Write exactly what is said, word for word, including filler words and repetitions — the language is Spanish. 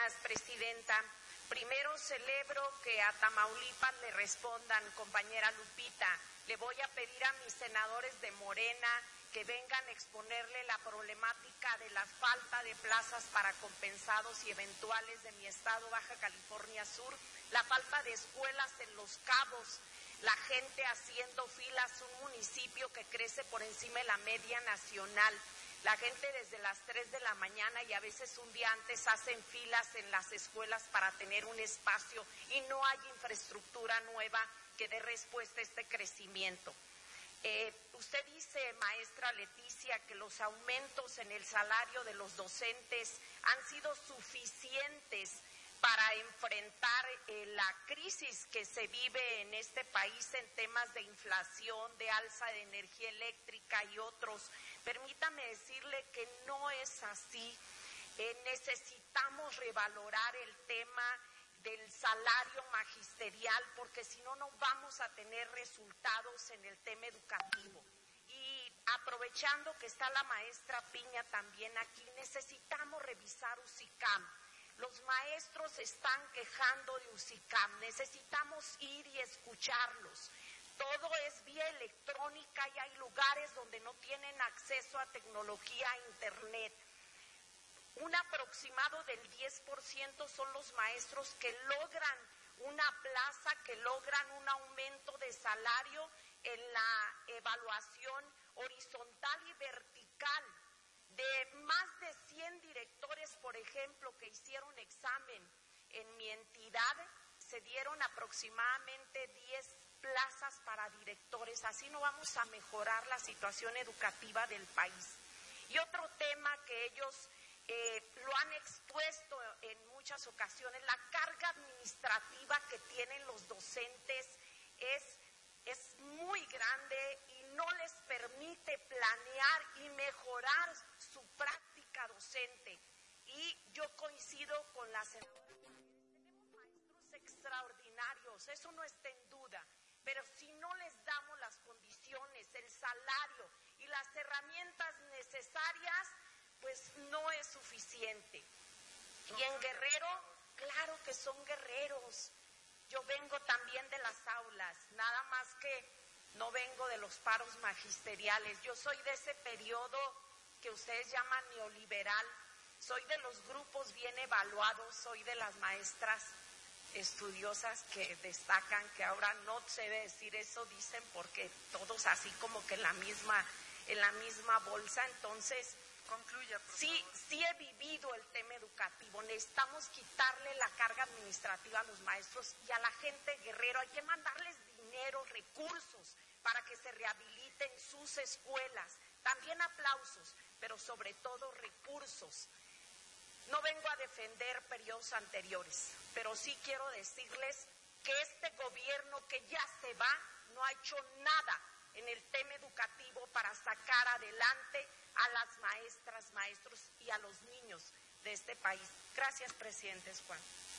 Gracias, Presidenta. Primero celebro que a Tamaulipas le respondan, compañera Lupita. Le voy a pedir a mis senadores de Morena que vengan a exponerle la problemática de la falta de plazas para compensados y eventuales de mi estado, Baja California Sur, la falta de escuelas en Los Cabos, la gente haciendo filas, un municipio que crece por encima de la media nacional. La gente desde las tres de la mañana y a veces un día antes hacen filas en las escuelas para tener un espacio y no hay infraestructura nueva que dé respuesta a este crecimiento. Eh, usted dice, maestra Leticia, que los aumentos en el salario de los docentes han sido suficientes para enfrentar eh, la crisis que se vive en este país en temas de inflación, de alza de energía eléctrica y otros. Permítame decirle que no es así. Eh, necesitamos revalorar el tema del salario magisterial, porque si no, no vamos a tener resultados en el tema educativo. Y aprovechando que está la maestra Piña también aquí, necesitamos revisar USICAM. Los maestros están quejando de USICAM, necesitamos ir y escucharlos. Todo es vía electrónica y hay lugares donde no tienen acceso a tecnología a internet. Un aproximado del diez por ciento son los maestros que logran una plaza, que logran un aumento de salario en la evaluación horizontal y vertical. De más de cien directores, por ejemplo, que hicieron examen en mi entidad, se dieron aproximadamente diez plazas para directores. Así no vamos a mejorar la situación educativa del país. Y otro tema que ellos eh, lo han expuesto en muchas ocasiones, la carga administrativa que tienen los docentes es, es muy grande y no les permite planear y mejorar su práctica docente. Y yo coincido con la senadora. Tenemos maestros extraordinarios, eso no está en duda, pero si no les damos las condiciones, el salario y las herramientas necesarias, pues no es suficiente. Y en Guerrero, claro que son guerreros. Yo vengo también de las aulas, nada más que no vengo de los paros magisteriales. Yo soy de ese periodo que ustedes llaman neoliberal, soy de los grupos bien evaluados, soy de las maestras estudiosas que destacan, que ahora no se debe decir eso, dicen, porque todos así como que en la misma, en la misma bolsa. Entonces, concluya, por sí, favor. sí he vivido el tema educativo. Necesitamos quitarle la carga administrativa a los maestros y a la gente Guerrero. Hay que mandarles dinero, recursos para que se rehabiliten sus escuelas. También aplausos, pero sobre todo recursos. No vengo a defender periodos anteriores, pero sí quiero decirles que este gobierno que ya se va no ha hecho nada en el tema educativo para sacar adelante a las maestras, maestros y a los niños de este país. Gracias, presidente Juan.